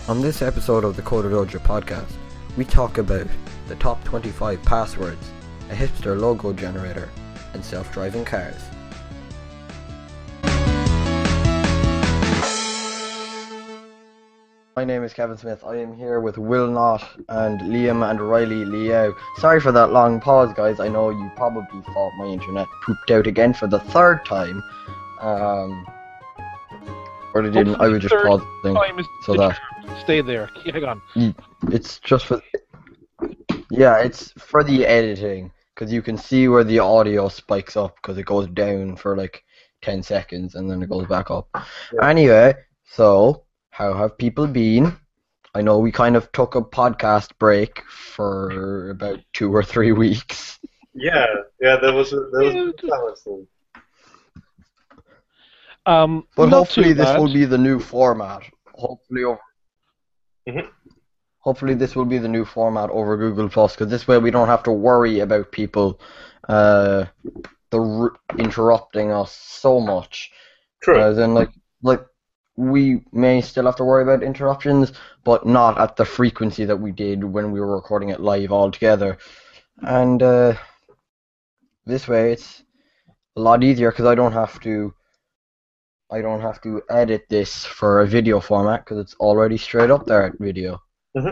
On this episode of the Coder Dojo podcast, we talk about the top 25 passwords, a hipster logo generator, and self-driving cars. My name is Kevin Smith. I am here with Will Knott and Liam and Riley Liao. Sorry for that long pause, guys. I know you probably thought my internet pooped out again for the third time. Or they didn't. I would just pause the thing so that. Stay there. Hang on. It's just for. Yeah, it's for the editing, because you can see where the audio spikes up because it goes down for like 10 seconds and then it goes back up. Yeah. Anyway, so how have people been? I know we kind of took a podcast break for about 2 or 3 weeks. Yeah, there was a balance thing. But hopefully this will be the new format. Hopefully this will be the new format over Google Plus, because this way we don't have to worry about people interrupting us so much. True. As in, like we may still have to worry about interruptions, but not at the frequency that we did when we were recording it live all together. And this way it's a lot easier because I don't have to edit this for a video format because it's already straight up there at video. Mm-hmm.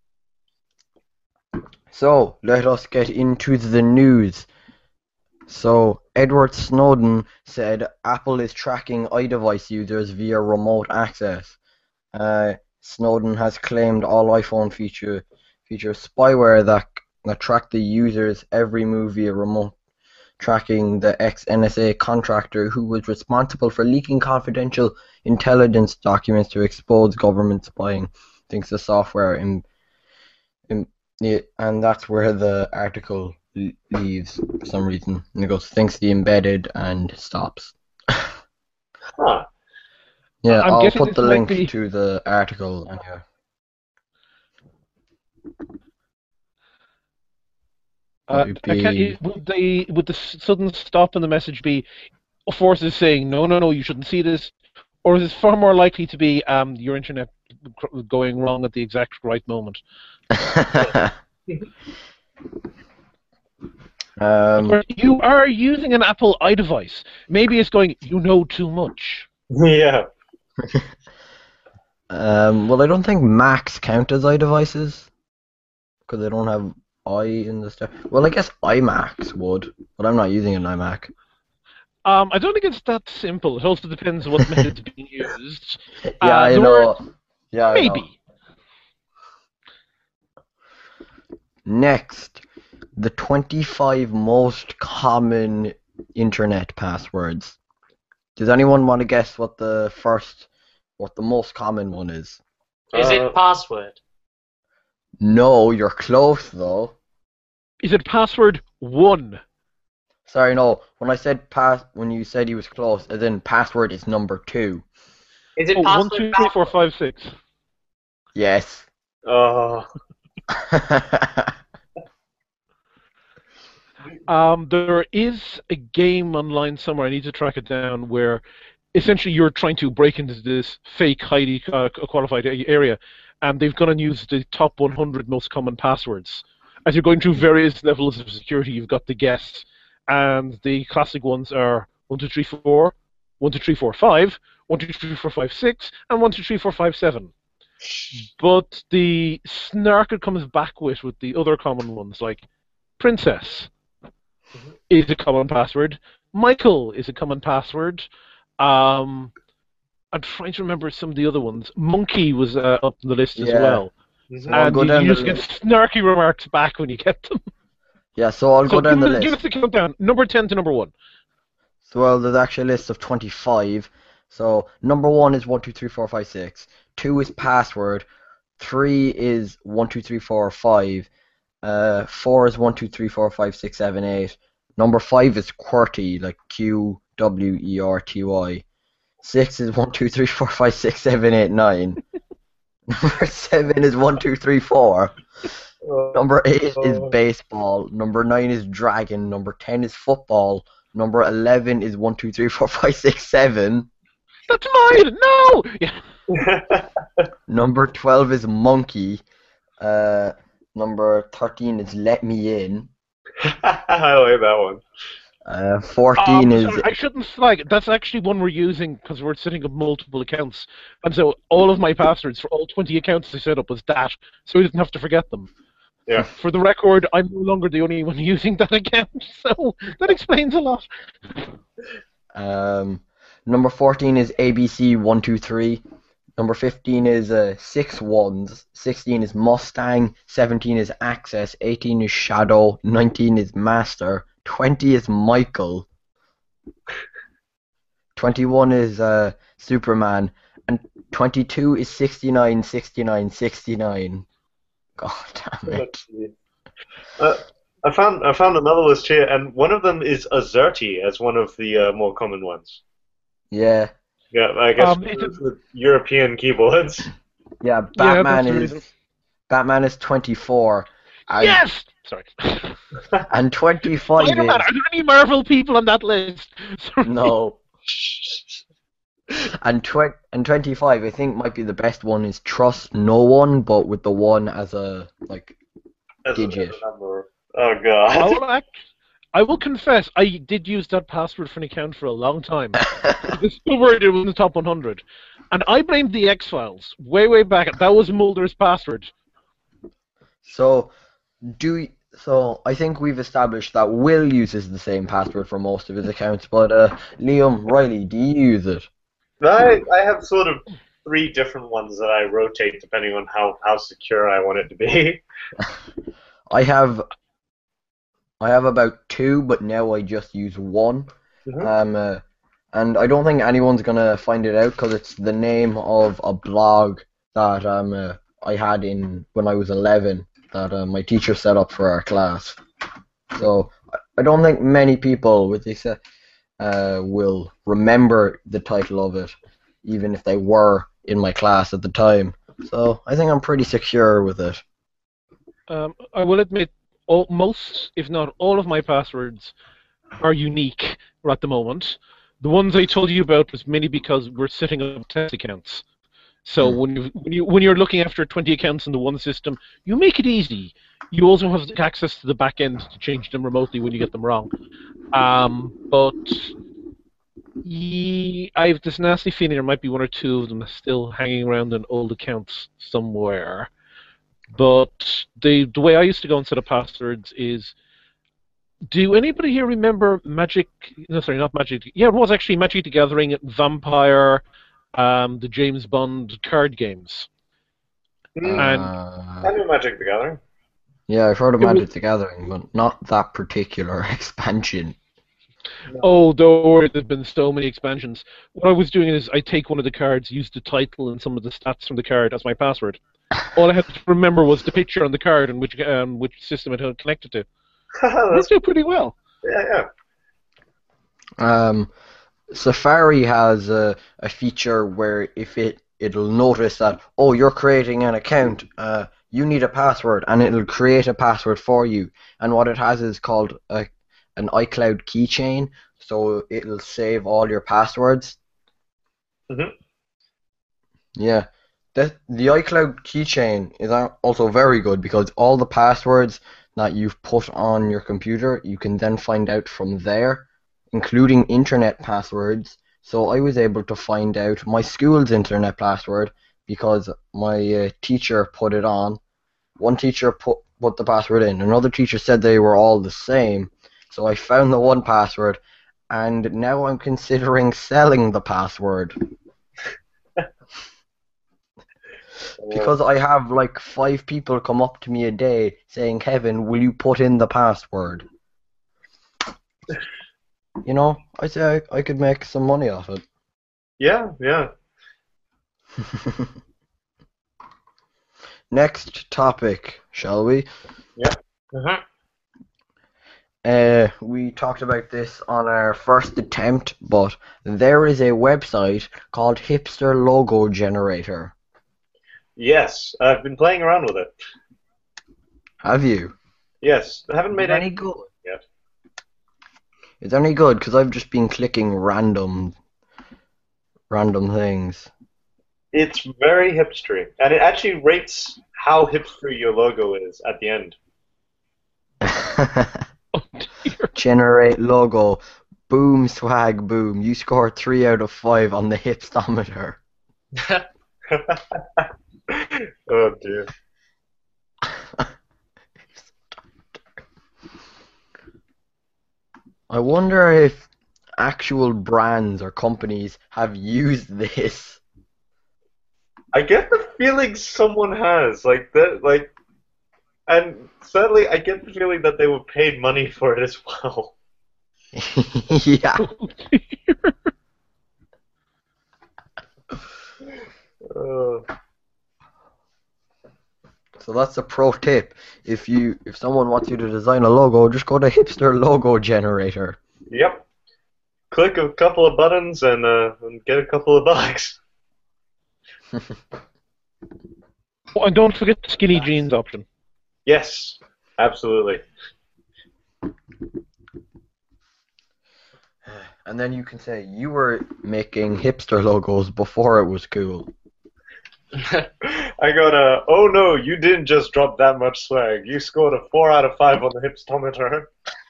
So, let us get into the news. So, Edward Snowden said Apple is tracking iDevice users via remote access. Snowden has claimed all iPhone feature spyware that track the user's every move via remote, tracking the ex-NSA contractor who was responsible for leaking confidential intelligence documents to expose government spying. Thinks the software and that's where the article leaves for some reason. And it goes, thinks the embedded and stops. Huh. Yeah, I'll put the link to the article in here. Would the sudden stop in the message be forces saying no, you shouldn't see this, or is it far more likely to be your internet going wrong at the exact right moment? You are using an Apple iDevice. Maybe it's going, you know too much. Yeah. Well, I don't think Macs count as iDevices because they don't have I in the stuff. Well, I guess iMacs would, but I'm not using an iMac. I don't think it's that simple. It also depends on what method's being used. Yeah, I know. Yeah, maybe. I know. Next, the 25 most common internet passwords. Does anyone want to guess what the most common one is? Is it password? No, you're close though. Is it password 1? Sorry, no. When I said when you said he was close, as in password is number 2. Is it one, password? 2, 3, 4, 5, 6. Yes. There is a game online somewhere, I need to track it down, where essentially you're trying to break into this fake, highly qualified area, and they've gone and used the top 100 most common passwords. As you're going through various levels of security, you've got to guess, and the classic ones are 1, 2, 3, 4, 1, 2, 3, 4, 5, 1, 2, 3, 4, 5, 6, and 1, 2, 3, 4, 5, 7. But the snark it comes back with the other common ones, like Princess is a common password. Michael is a common password. I'm trying to remember some of the other ones. Monkey was up on the list as well. And you just get snarky remarks back when you get them. Yeah, so I'll go down the list. Give us the countdown. Number 10 to number 1. So, well, there's actually a list of 25. So, number 1 is 1, 2, 3, 4, 5, 6. 2 is password. 3 is 1, 2, 3, 4, 5. 4 is 1, 2, 3, 4, 5, 6, 7, 8. Number 5 is QWERTY, like QWERTY. 6 is 1, 2, 3, 4, 5, 6, 7, 8, 9. Number 7 is 1, 2, 3, 4. Number 8 is baseball. Number 9 is dragon. Number 10 is football. Number 11 is 1, 2, 3, 4, 5, 6, 7. That's mine! No! Yeah. Number 12 is Monkey. Number 13 is Let Me In. I like that one. 14 is... Sorry, I shouldn't flag it. That's actually one we're using because we're setting up multiple accounts. And so all of my passwords for all 20 accounts I set up was that, so we didn't have to forget them. Yeah. For the record, I'm no longer the only one using that account, so that explains a lot. Number 14 is ABC123. Number 15 is 6 ones. 16 is Mustang. 17 is Access. 18 is Shadow. 19 is Master. 20 is Michael. 21 is Superman. And 22 is 69, 69, 69. God damn it. I found another list here, and one of them is Azerty as one of the more common ones. Yeah. Yeah, I guess it's with European keyboards. Yeah, Batman is 24. And, Yes! Sorry. And 25 Spider-Man, are there any Marvel people on that list? Sorry. No. And 25, I think, might be the best one is Trust No One, but with the one as a, digit. As a number. Oh, God. I will confess, I did use that password for an account for a long time. I discovered it was in the top 100. And I blamed the X-Files way back. That was Mulder's password. So I think we've established that Will uses the same password for most of his accounts, but Liam, Riley, do you use it? I have sort of 3 different ones that I rotate depending on how secure I want it to be. I have about 2, but now I just use 1. Mm-hmm. And I don't think anyone's gonna find it out because it's the name of a blog that I had when I was 11 that my teacher set up for our class. So I don't think many people with this will remember the title of it, even if they were in my class at the time. So I think I'm pretty secure with it. I will admit, most, if not all, of my passwords are unique at the moment. The ones I told you about was mainly because we're setting up test accounts. So when you're looking after 20 accounts in the one system, you make it easy. You also have access to the back end to change them remotely when you get them wrong. But I have this nasty feeling there might be 1 or 2 of them still hanging around in old accounts somewhere. But the way I used to go and set up passwords is, do anybody here remember Magic? No, sorry, not Magic. Yeah, it was actually Magic the Gathering, Vampire, the James Bond card games. I know Magic the Gathering. Yeah, I've heard of Magic the Gathering, but not that particular expansion. No. Oh, there's been so many expansions. What I was doing is I take one of the cards, use the title and some of the stats from the card as my password. All I had to remember was the picture on the card and which system it had connected to. That's doing pretty well. Yeah. Safari has a feature where if it'll notice that, oh, you're creating an account, you need a password, and it'll create a password for you. And what it has is called an iCloud keychain, so it'll save all your passwords. Mm-hmm. Yeah. The iCloud keychain is also very good because all the passwords that you've put on your computer, you can then find out from there, including internet passwords. So I was able to find out my school's internet password because my teacher put it on. One teacher put the password in. Another teacher said they were all the same. So I found the one password, and now I'm considering selling the password. Because I have 5 people come up to me a day saying, Kevin, will you put in the password? You know, I say I could make some money off it. Yeah. Next topic, shall we? Yeah. Uh-huh. We talked about this on our first attempt, but there is a website called Hipster Logo Generator. Yes, I've been playing around with it. Have you? Yes, I haven't made any good yet. Is it any good? Because I've just been clicking random things. It's very hipstery, and it actually rates how hipstery your logo is at the end. Oh dear. Generate logo. Boom, swag, boom. You scored 3 out of 5 on the hipstometer. Oh dear. I wonder if actual brands or companies have used this. I get the feeling someone has, like that, like, and sadly, I get the feeling that they were paid money for it as well. Yeah. Oh dear. So that's a pro tip. If someone wants you to design a logo, just go to Hipster Logo Generator. Yep. Click a couple of buttons and get a couple of bucks. Oh, and don't forget the skinny jeans option. Yes, absolutely. And then you can say you were making hipster logos before it was cool. I got a, oh no, you didn't just drop that much swag. You scored a 4 out of 5 on the hipstometer.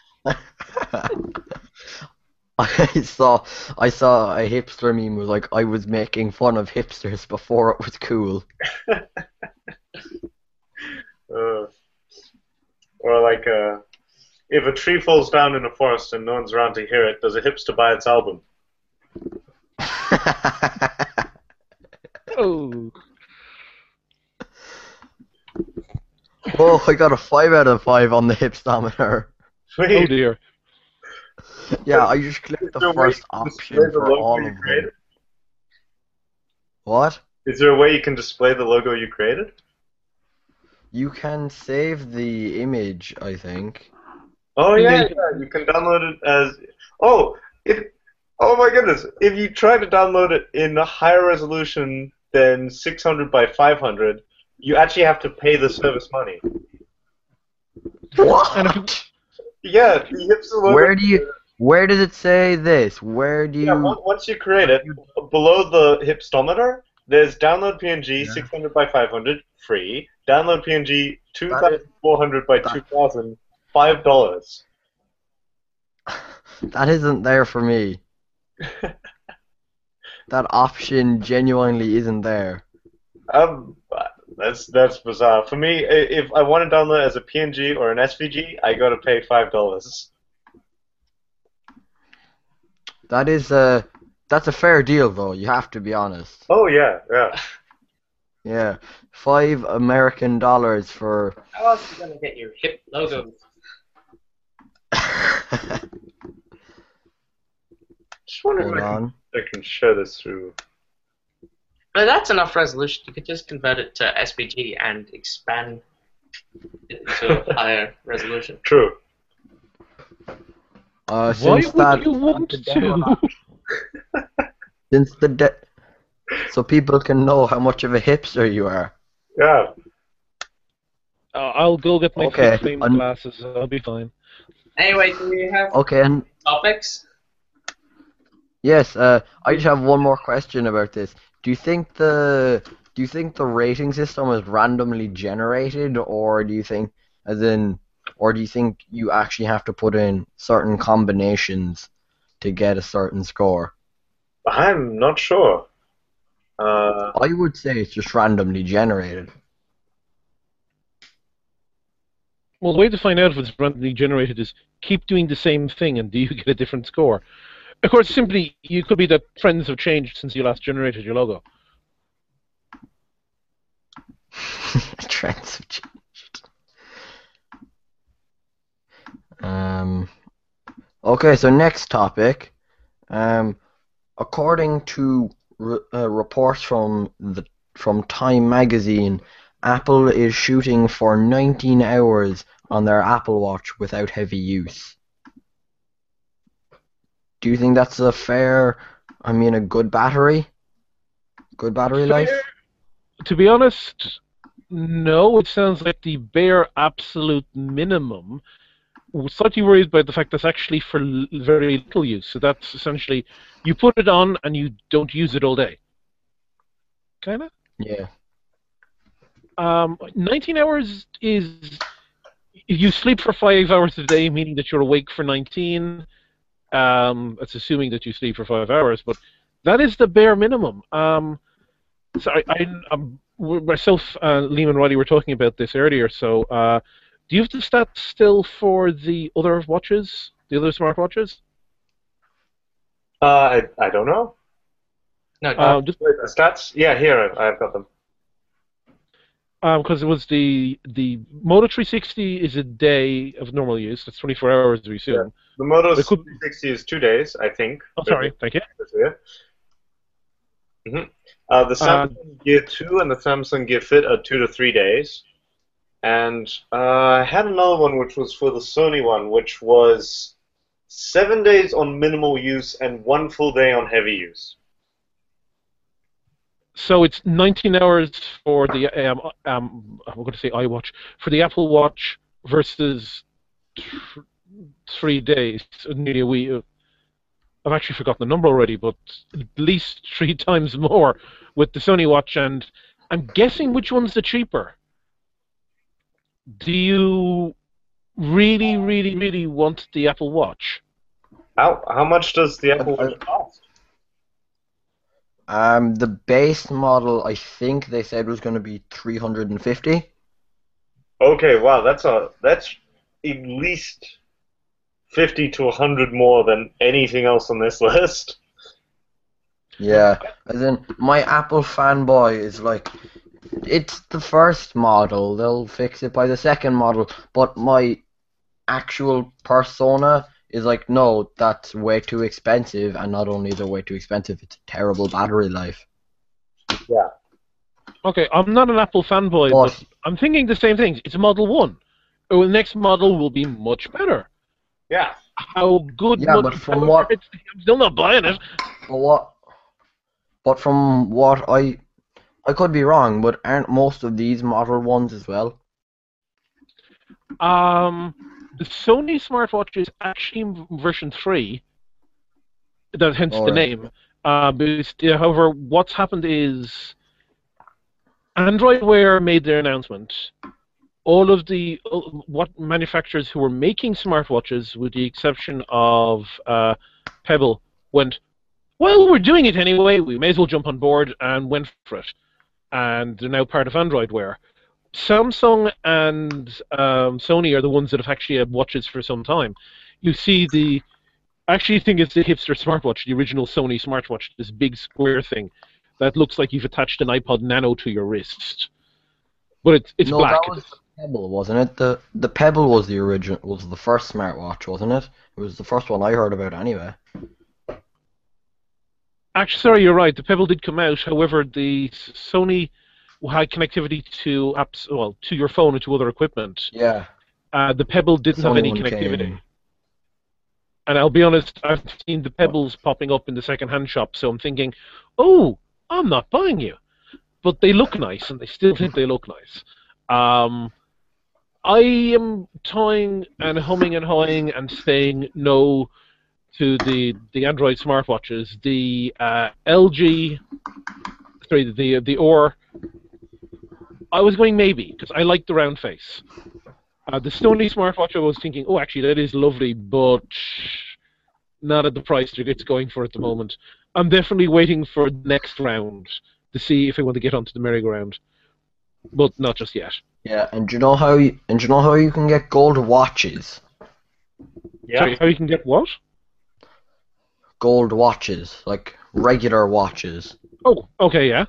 I saw a hipster meme was like I was making fun of hipsters before it was cool. Or like, if a tree falls down in a forest and no one's around to hear it, does a hipster buy its album? Oh. Oh, I got a 5 out of 5 on the hipstometer. Oh Sweet. dear. Yeah, I just clicked Is the there a way first you can display option the for logo all you of them. created? What? Is there a way you can display the logo you created? You can save the image, I think. Oh Yeah, yeah, you can download it as. Oh, oh my goodness! If you try to download it in a higher resolution than 600 by 500, you actually have to pay the service money. What? And if Yeah, the hipster logo. Where did it say this? Where do Yeah, you? once you create it, below the hipstometer, there's download PNG Yeah. 600 by 500 free. Download PNG That is- 2400 by that- 2000 $5. That isn't there for me. That option genuinely isn't there. That's bizarre. For me, if I want to download it as a PNG or an SVG, I gotta pay $5. That's a fair deal though. You have to be honest. Oh yeah, yeah. Yeah, $5 for. How else are you gonna get your hip logos? Just wondering Hold if on. I can share this through. But that's enough resolution. You could just convert it to SVG and expand it to a higher resolution. True. why Since would that, you want to? since the so people can know how much of a hipster you are. Yeah. I'll go get my Okay, flame un- glasses. I'll be fine. Anyway, do we have Okay, and topics? yes, I just have one more question about this. Do you think the rating system is randomly generated, or do you think you actually have to put in certain combinations to get a certain score? I'm not sure. I would say it's just randomly generated. Well, the way to find out if it's randomly generated is keep doing the same thing, and do you get a different score? Of course, simply, you could be that trends have changed since you last generated your logo. Trends have changed. Okay, so next topic. According to reports from Time magazine, Apple is shooting for 19 hours on their Apple Watch without heavy use. Do you think that's a good battery? Good battery life? To be honest, no. It sounds like the bare absolute minimum. We're slightly worried about the fact that's actually for very little use. So that's essentially, you put it on and you don't use it all day. kind of. Yeah. 19 hours is you sleep for 5 hours a day, meaning that you're awake for 19. That's assuming that you sleep for 5 hours, but that is the bare minimum. So myself, Liam and Riley were talking about this earlier. So, do you have the stats still for the other watches, the other smartwatches? I don't know. No, Just Wait, the stats? Yeah, here I've got them. because it was the Moto 360 is a day of normal use. That's 24 hours, we assume. The Moto It could- 360 is 2 days, I think. Oh, sorry, thank you. The Samsung Gear 2 and the Samsung Gear Fit are 2 to 3 days. And I had another one which was for the Sony one, which was 7 days on minimal use and 1 full day on heavy use. So it's 19 hours for the I'm going to say iWatch for the Apple Watch versus 3 days, nearly a week. I've actually forgotten the number already, but at least 3 times more with the Sony Watch, and I'm guessing which one's the cheaper. Do you really, really, really want the Apple Watch? How much does the Apple Watch cost? The base model, I think they said was going to be 350. Okay, wow, that's at least 50 to 100 more than anything else on this list. Yeah, as in my Apple fanboy is like, it's the first model. They'll fix it by the second model. But my actual persona is like, no, that's way too expensive. And not only is it way too expensive, it's a terrible battery life. Yeah. Okay, I'm not an Apple fanboy, but I'm thinking the same thing. It's a Model 1. Oh, the next model will be much better. Yeah. How good? Yeah, but from what? I'm still not buying it. But from what I could be wrong, but aren't most of these Model 1s as well? The Sony smartwatch is actually version 3. That hence the Alright. name. However, what's happened is Android Wear made their announcement. All of the what manufacturers who were making smartwatches, with the exception of Pebble, went, well, we're doing it anyway, we may as well jump on board, and went for it. And they're now part of Android Wear. Samsung and Sony are the ones that have actually had watches for some time. You see I actually think it's the hipster smartwatch, the original Sony smartwatch, this big square thing that looks like you've attached an iPod Nano to your wrist. But it's No, black. that was the Pebble, wasn't it? The Pebble was the original, was the first smartwatch, wasn't it? It was the first one I heard about anyway. Actually, sorry, you're right. The Pebble did come out. However, the Sony had connectivity to apps, well, to your phone and to other equipment. Yeah. The Pebble didn't have Sony any one connectivity. came. And I'll be honest, I've seen the Pebbles popping up in the second-hand shop, so I'm thinking, oh, I'm not buying you. But they look nice, and they still think they look nice. I am toying and humming and hawing and saying no to the Android smartwatches. The LG, sorry, the OR, I was going maybe, because I like the round face. The Sony smartwatch, I was thinking, oh, actually, that is lovely, but not at the price it's going for at the moment. I'm definitely waiting for the next round to see if I want to get onto the merry-go-round, but not just yet. Yeah, and do you know how you can get gold watches? Yeah. Sorry, how you can get what? Gold watches, like regular watches. Oh, okay, yeah.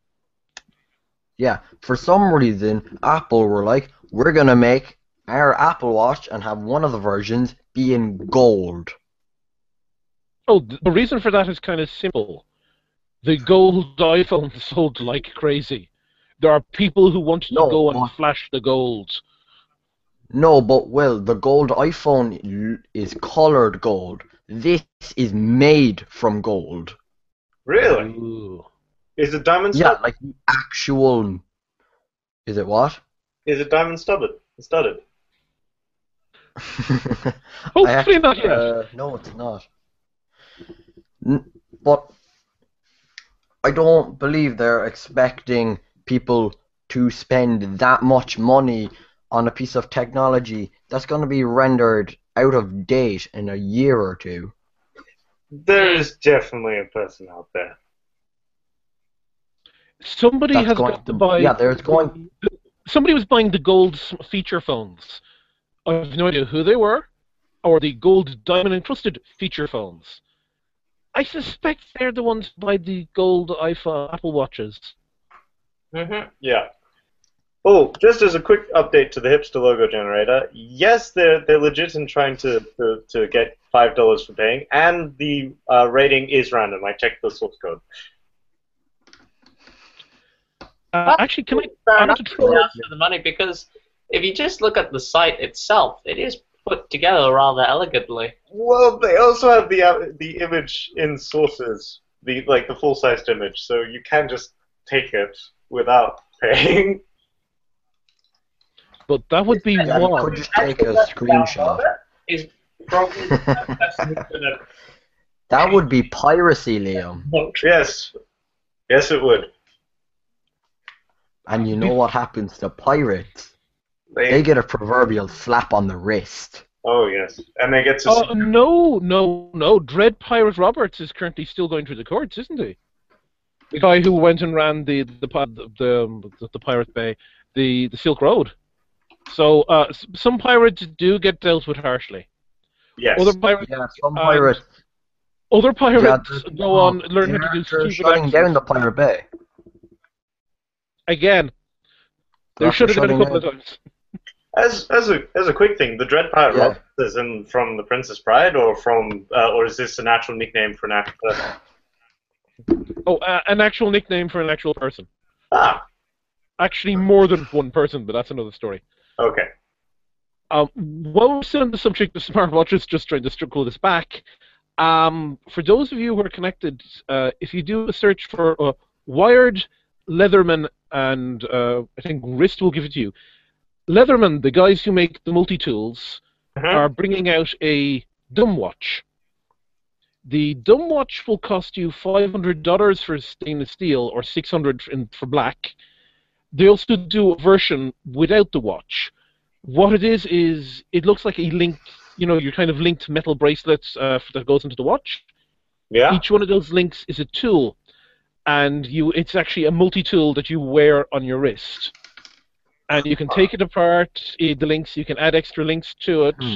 Yeah, for some reason, Apple were like, we're gonna make our Apple Watch and have one of the versions be in gold. Oh, the reason for that is kind of simple. The gold iPhone sold like crazy. There are people who want to No, go and but- flash the gold. No, but Will, the gold iPhone is colored gold. This is made from gold. Really? Ooh. Is it diamond Yeah, studded? like the actual. Is it what? Is it diamond studded? Studded. Hopefully not yet. No, it's not. But I don't believe they're expecting people to spend that much money on a piece of technology that's going to be rendered out of date in a year or two. There is definitely a person out there. Somebody That's has going got to buy. Yeah, there's going. Somebody was buying the gold feature phones. I have no idea who they were, or the gold diamond encrusted feature phones. I suspect they're the ones who buy the gold iPhone Apple Watches. Mm-hmm. Yeah. Oh, just as a quick update to the hipster logo generator, yes, they're legit in trying to get $5 for paying, and the rating is random. I checked the source code. Actually, can I? Fair I enough want to to try. ask for the money, because if you just look at the site itself, it is put together rather elegantly. Well, they also have the image in sources, the full-sized image, so you can just take it without paying. But that would be Yeah, you one. could just take a screenshot. Is probably the best internet That would be piracy, Liam. note. Yes. Yes, it would. And you know what happens to pirates? They get a proverbial slap on the wrist. Oh, yes. And they get to Oh, no. Dread Pirate Roberts is currently still going through the courts, isn't he? The guy who went and ran the Pirate Bay, the Silk Road. So some pirates do get dealt with harshly. Yes. Other pirates, Yeah, some pirates. other pirates Yeah, go on learning to do they're stupid shutting actions. down the Pirate Bay. Again, there After should have been a shutting couple of times. As a quick thing, the Dread Pirate Yeah. Roberts is from The Princess Bride, or is this an actual nickname for an actual person? Oh, an actual nickname for an actual person. Ah, Actually, more than one person, but that's another story. okay. While we're still on the subject of smartwatches, just trying to pull this back, for those of you who are connected, if you do a search for Wired, Leatherman, and I think Wrist will give it to you. Leatherman, the guys who make the multi-tools, are bringing out a dumb watch. The dumb watch will cost you $500 for stainless steel or $600 for black. They also do a version without the watch. What it is it looks like a linked, your kind of linked metal bracelets that goes into the watch. Yeah. Each one of those links is a tool, and it's actually a multi-tool that you wear on your wrist. And you can take it apart, the links, you can add extra links to it.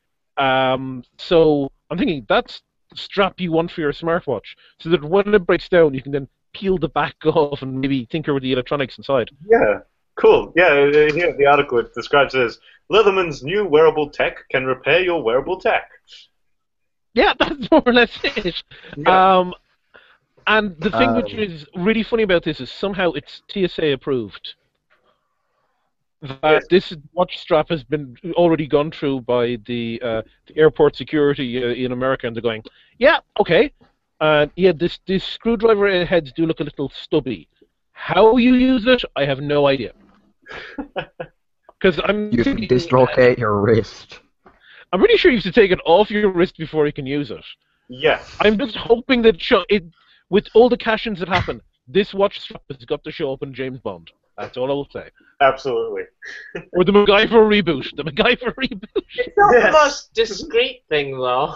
So I'm thinking that's the strap you want for your smartwatch, so that when it breaks down, you can then peel the back off and maybe tinker with the electronics inside. Yeah. Cool. Yeah, here the article it describes it as Leatherman's new wearable tech can repair your wearable tech. Yeah, that's more or less it. Yeah. And the thing which is really funny about this is somehow it's TSA approved. Yes. This watch strap has been already gone through by the airport security in America, and they're going, yeah, okay. Yeah, this screwdriver heads do look a little stubby. How you use it, I have no idea. Because You can dislocate your wrist. I'm pretty sure you have to take it off your wrist before you can use it. Yeah. I'm just hoping that with all the cash-ins that happen, this watch strap has got to show up in James Bond. That's all I will say. Absolutely. Or the MacGyver reboot. The MacGyver reboot. It's not Yes. the most discreet thing, though.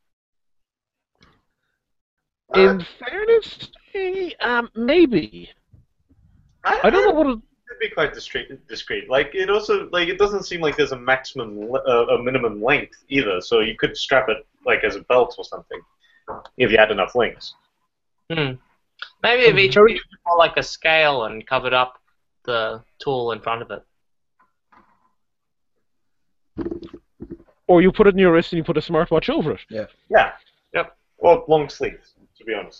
In fairness, maybe. I don't know what. It'd be quite discreet. Like it also it doesn't seem like there's a minimum length either. So you could strap it like as a belt or something if you had enough links. Maybe if each piece was more like a scale and covered up the tool in front of it. Or you put it in your wrist and you put a smartwatch over it. Yeah. Yeah. Yep. Or long sleeves, to be honest.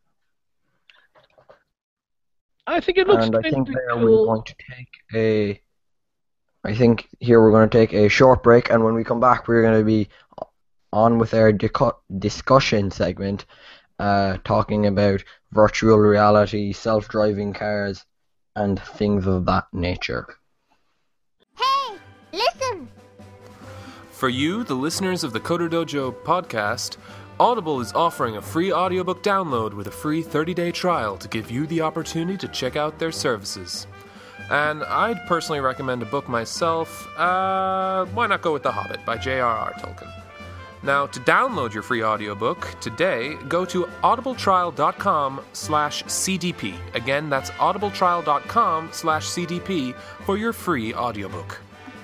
I think it looks And I kind think of there cool. we're going to take we're going to take a short break, and when we come back, we're going to be on with our discussion segment, talking about virtual reality, self-driving cars, and things of that nature. Hey, listen! For you, the listeners of the Coder Dojo podcast, Audible is offering a free audiobook download with a free 30-day trial to give you the opportunity to check out their services. And I'd personally recommend a book myself. Why not go with The Hobbit by J.R.R. Tolkien? Now, to download your free audiobook today, go to audibletrial.com/CDP. Again, that's audibletrial.com/CDP for your free audiobook.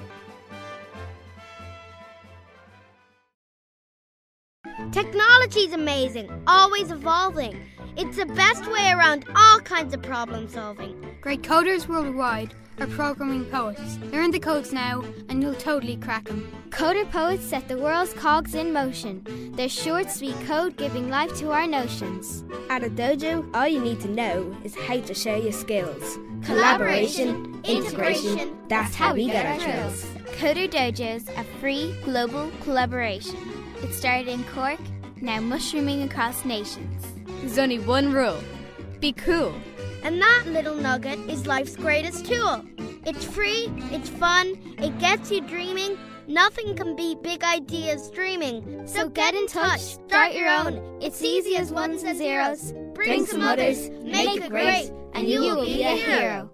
Technology's amazing, always evolving. It's the best way around all kinds of problem solving. Great coders worldwide are programming poets. Learn the codes now and you'll totally crack them. Coder poets set the world's cogs in motion. Their short, sweet code giving life to our notions. At a dojo, all you need to know is how to share your skills. Collaboration, integration, that's how we get our thrills. Coder Dojo's a free global collaboration. It started in Cork, now mushrooming across nations. There's only one rule. Be cool. And that little nugget is life's greatest tool. It's free, it's fun, it gets you dreaming. Nothing can beat big ideas dreaming. So get in touch, start your own. It's easy as ones and zeros. Bring some others, make it great, and you will be a hero.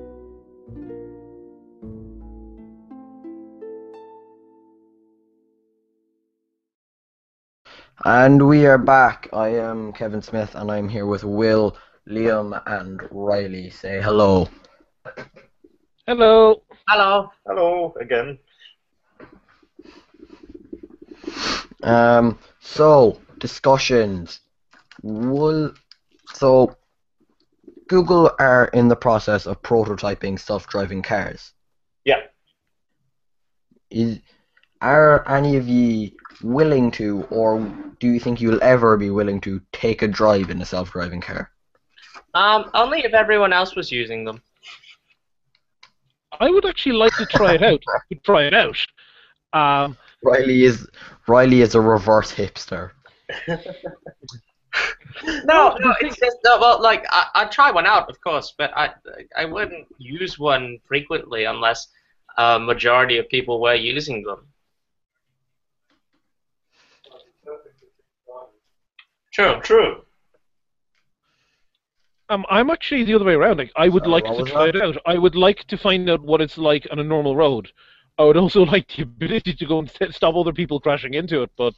And we are back. I am Kevin Smith, and I'm here with Will, Liam, and Riley. Say hello. Hello. Hello. Hello again. So discussions. So Google are in the process of prototyping self-driving cars. Yeah. Are any of you willing to, or do you think you'll ever be willing to take a drive in a self-driving car? Only if everyone else was using them. I would actually like to try it out. Riley is a reverse hipster. No, it's just I'd try one out, of course, but I wouldn't use one frequently unless a majority of people were using them. True. I'm actually the other way around. Like, I would like to try it out. I would like to find out what it's like on a normal road. I would also like the ability to go and stop other people crashing into it, but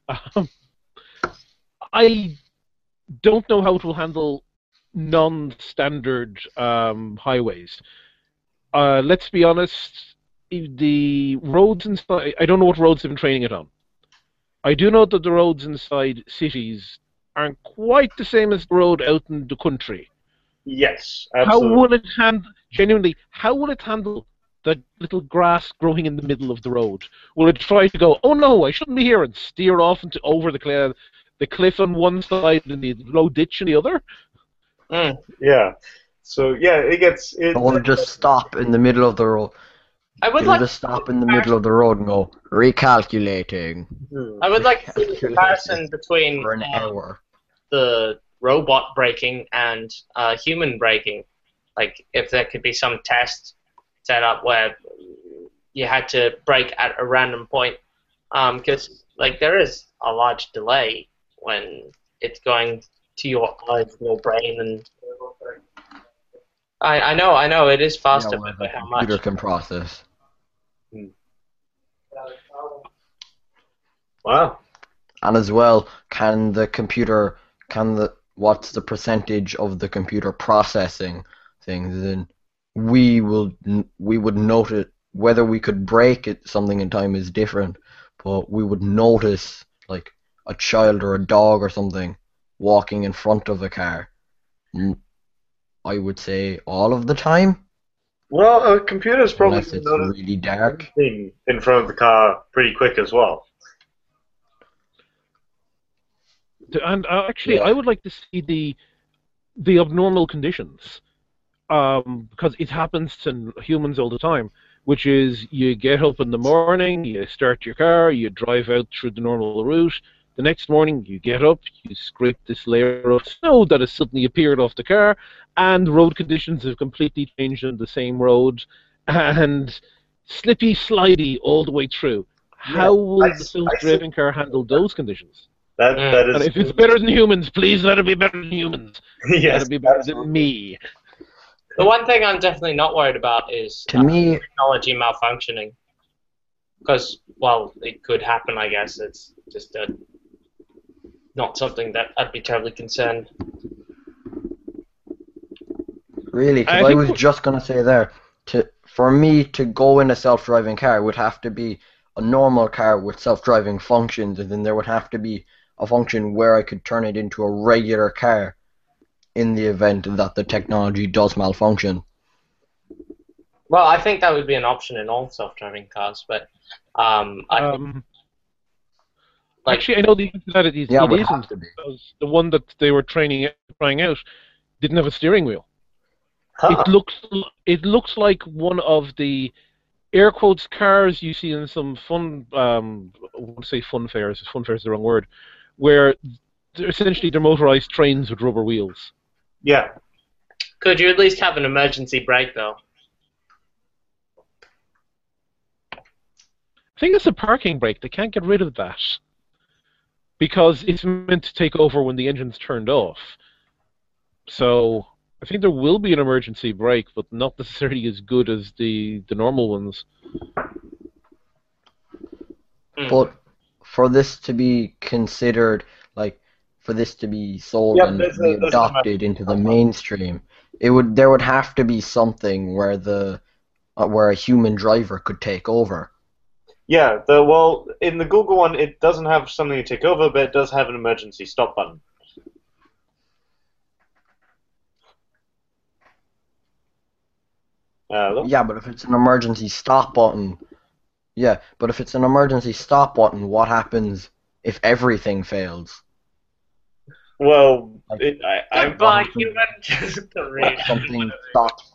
I don't know how it will handle non-standard highways. Let's be honest, the roads inside, I don't know what roads they've been training it on. I do know that the roads inside cities aren't quite the same as the road out in the country. Yes, absolutely. How will it handle the little grass growing in the middle of the road? Will it try to go, oh no, I shouldn't be here, and steer off over the cliff on one side and the low ditch on the other? Yeah. So yeah, I want to just stop in the middle of the road. Just stop in the middle of the road and go recalculating. I would like to see the comparison between for an hour. The robot braking and human braking. Like, if there could be some test set up where you had to brake at a random point, because there is a large delay when it's going to your eyes, your brain, and I know it is faster, but how much? Computer can process. Wow. And as well, what's the percentage of the computer processing things? Then we would notice whether we could break something in time is different, but we would notice like a child or a dog or something walking in front of a car. I would say all of the time. Well, a computer's probably unless it's really dark in front of the car pretty quick as well. And actually, I would like to see the abnormal conditions, because it happens to humans all the time, which is you get up in the morning, you start your car, you drive out through the normal route. The next morning, you get up, you scrape this layer of snow that has suddenly appeared off the car, and road conditions have completely changed on the same road, and slippy, slidey all the way through. How will the self-driving car handle those conditions? That is. And if it's better than humans, please let it be better than humans. Yes, let it be better absolutely. than me. The one thing I'm definitely not worried about is To me, technology malfunctioning. Because, well, it could happen, I guess. It's just not something that I'd be terribly concerned. really, because I was just gonna say there, for me to go in a self-driving car would have to be a normal car with self-driving functions, and then there would have to be a function where I could turn it into a regular car in the event that the technology does malfunction. Well, I think that would be an option in all self-driving cars, but Actually, I know the answer to that it Yeah, it would isn't, have to be. because the one that they were trying out didn't have a steering wheel. Huh. It looks like one of the air quotes cars you see in some fun. I want to say fun fairs. Fun fair is the wrong word. Where essentially they're motorized trains with rubber wheels. Yeah. could you at least have an emergency brake, though? I think it's a parking brake. They can't get rid of that because it's meant to take over when the engine's turned off. So I think there will be an emergency brake, but not necessarily as good as the normal ones. But for this to be considered, like, for this to be sold Yep, and there's be a adopted into the mainstream, there would have to be something where where a human driver could take over. Yeah, well, in the Google one, it doesn't have something to take over, but it does have an emergency stop button. Yeah, but if it's an emergency stop button, what happens if everything fails? Well, Like, Goodbye, human. something stops.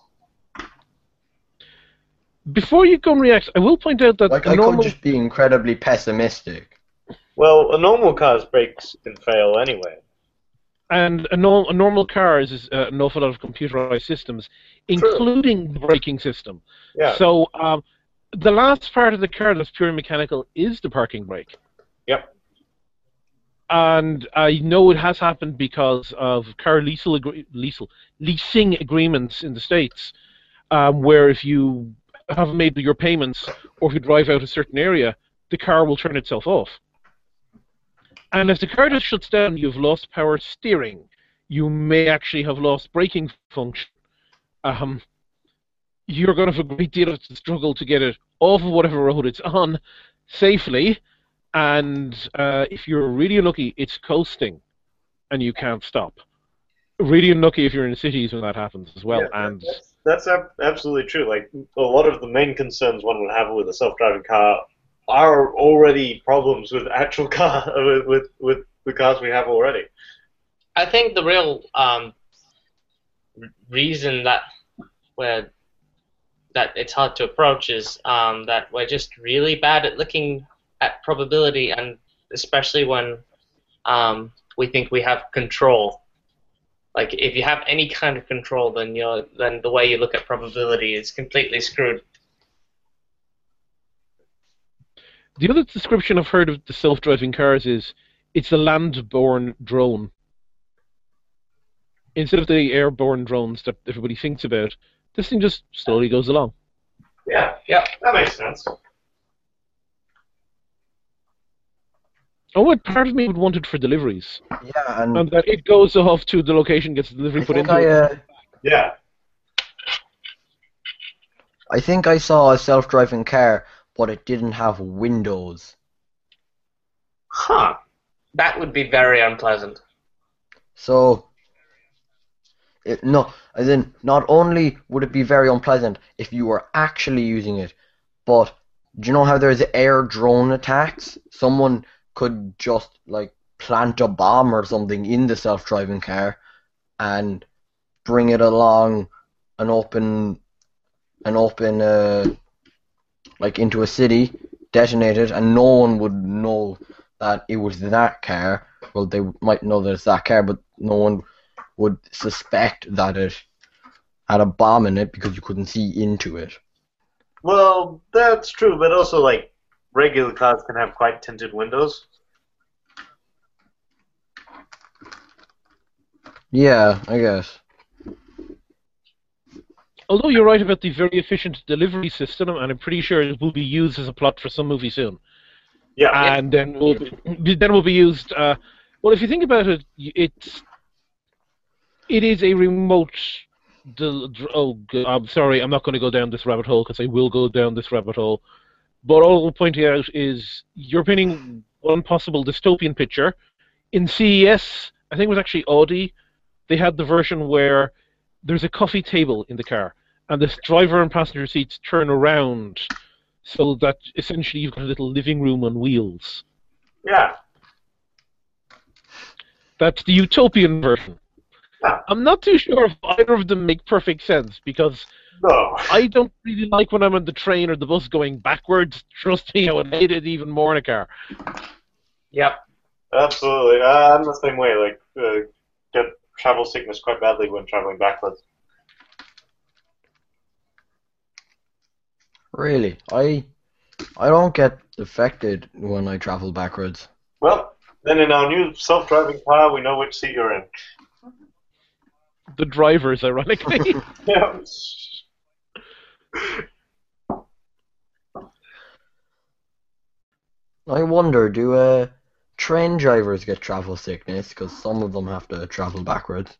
Before you go and react, I will point out that Like, a I normal... could just be incredibly pessimistic. Well, a normal car's brakes can fail anyway. And a normal car is an awful lot of computerized systems, including the braking system. Yeah. So the last part of the car that's purely mechanical is the parking brake. Yep. And I know it has happened because of car leasing agreements in the States, where if you haven't made your payments or if you drive out a certain area, the car will turn itself off. And if the car just shuts down, you've lost power steering. You may actually have lost braking function. You're going to have a great deal of struggle to get it off of whatever road it's on safely. And if you're really unlucky, it's coasting, and you can't stop. Really unlucky if you're in cities when that happens as well. Yeah, and that's absolutely true. Like, a lot of the main concerns one would have with a self-driving car are already problems with actual car with the cars we have already. I think the real reason that it's hard to approach is that we're just really bad at looking at probability, and especially when we think we have control. Like, if you have any kind of control, then the way you look at probability is completely screwed. the other description I've heard of the self-driving cars is it's a land-borne drone. Instead of the airborne drones that everybody thinks about, this thing just slowly goes along. Yeah, that makes sense. Oh, what part of me would want it for deliveries? Yeah, And that it goes off to the location, gets the delivery put into it. Yeah. I think I saw a self-driving car, but it didn't have windows. Huh. That would be very unpleasant. So, as in, not only would it be very unpleasant if you were actually using it, but do you know how there's air drone attacks? Someone could just, like, plant a bomb or something in the self-driving car and bring it along an open like into a city, detonate it, and no one would know that it was that car. Well, they might know that it's that car, but no one would suspect that it had a bomb in it because you couldn't see into it. Well, that's true, but also, like, regular cars can have quite tinted windows. Yeah, I guess. Although you're right about the very efficient delivery system, and I'm pretty sure it will be used as a plot for some movie soon. Yeah. And then will be used. Well, if you think about it, it is a remote. I'm sorry, I'm not going to go down this rabbit hole because I will go down this rabbit hole. But all I'll point out is you're painting one possible dystopian picture. In CES, I think it was actually Audi, they had the version where there's a coffee table in the car, and the driver and passenger seats turn around, so that essentially you've got a little living room on wheels. Yeah. That's the utopian version. Yeah. I'm not too sure if either of them make perfect sense, because No. I don't really like when I'm on the train or the bus going backwards. Trust me, I would hate it even more in a car. Yep. Absolutely. I'm the same way. Like, get travel sickness quite badly when traveling backwards. Really, I don't get affected when I travel backwards. Well, then in our new self-driving car, we know which seat you're in. The drivers, ironically. Yeah. I wonder, do train drivers get travel sickness? Because some of them have to travel backwards.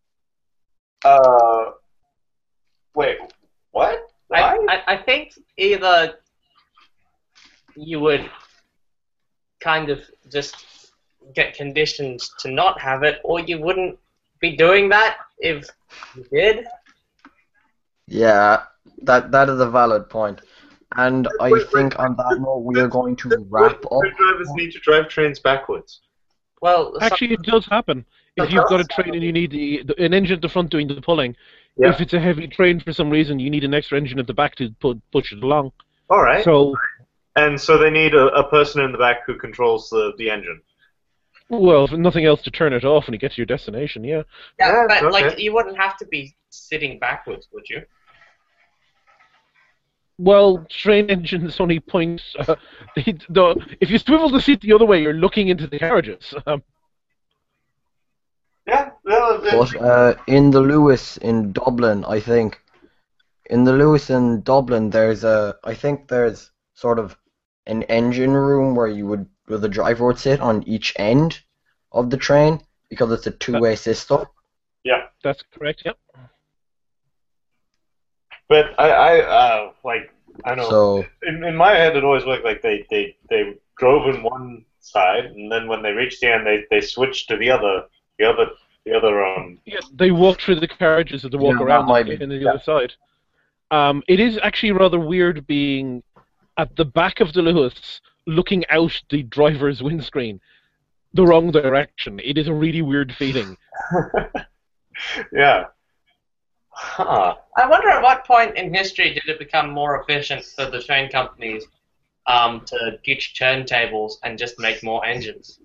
Wait, what? Why? I think either you would kind of just get conditioned to not have it, or you wouldn't be doing that if you did. Yeah, that is a valid point. And I think on that note, we are going to wrap up. Train drivers need to drive trains backwards. Well, Actually, it does happen. If you've got a train and you need an engine at the front doing the pulling, Yeah. if it's a heavy train for some reason, you need an extra engine at the back to push it along. All right. So, And so they need a person in the back who controls the engine. well, if nothing else, to turn it off when you get to your destination, yeah. yeah, but okay. like you wouldn't have to be sitting backwards, would you? Well, train engines only point. If you swivel the seat the other way, you're looking into the carriages. Yeah. Well, But in the Lewis in Dublin, I think, in the Lewis in Dublin, I think there's sort of an engine room where the driver would sit on each end of the train because it's a two-way system. yeah. That's correct, yep. But I don't know. So In my head, it always worked like they drove in one side, and then when they reached the end, they switched to the other. Yeah, they walk through the carriages and they walk Yeah, around that might the, be- in the other side. It is actually rather weird being at the back of the Lewis, looking out the driver's windscreen, the wrong direction. It is a really weird feeling. Yeah. Huh. I wonder at what point in history did it become more efficient for the train companies to ditch turntables and just make more engines?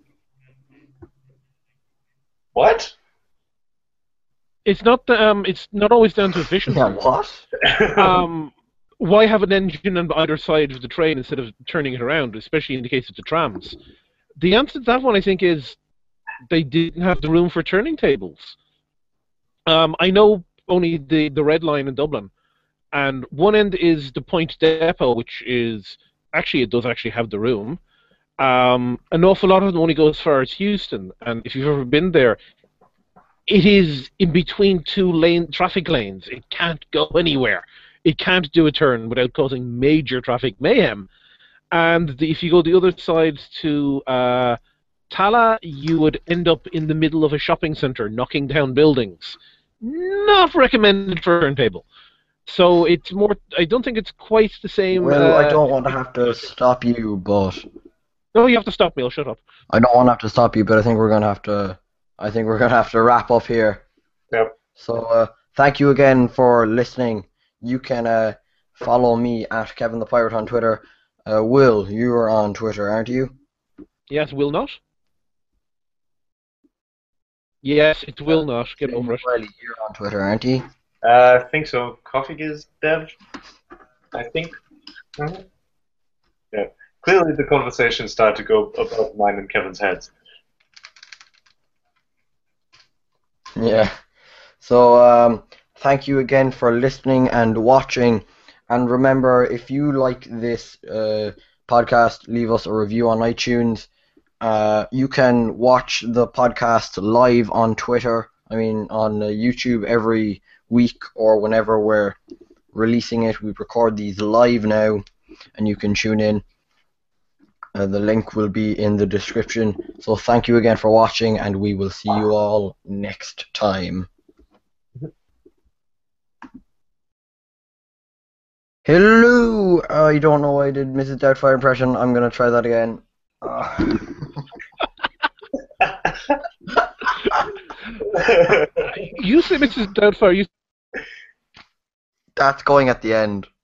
What? It's not always down to efficiency. yeah, what? Why have an engine on either side of the train instead of turning it around, especially in the case of the trams? The answer to that one, I think, is they didn't have the room for turning tables. I know only the Red Line in Dublin, and one end is the Point Depot, which is it does actually have the room. An awful lot of them only go as far as Houston, and if you've ever been there, it is in between two traffic lanes. It can't go anywhere. It can't do a turn without causing major traffic mayhem. And if you go the other side to Tala, you would end up in the middle of a shopping center, knocking down buildings. Not recommended for a turntable. So it's more. I don't think it's quite the same. Well, I don't want to have to stop you, but No, you have to stop me. I'll shut up. I don't want to have to stop you, but I think we're gonna have to wrap up here. Yep. So thank you again for listening. You can follow me at Kevin the Pirate on Twitter. Will, you are on Twitter, aren't you? Yes, will not. Yes, it will not. Get over it. Riley, you're on Twitter, aren't you? I think so. Coffee is dev. I think. Yeah. Clearly, the conversation started to go above mine and Kevin's heads. Yeah. So thank you again for listening and watching. And remember, if you like this podcast, leave us a review on iTunes. You can watch the podcast live on Twitter. I mean, on YouTube every week or whenever we're releasing it. We record these live now, and you can tune in. The link will be in the description. So thank you again for watching, and we will see you all next time. Hello! I don't know why I did Mrs. Doubtfire impression. I'm going to try that again. You say Mrs. Doubtfire. That's going at the end.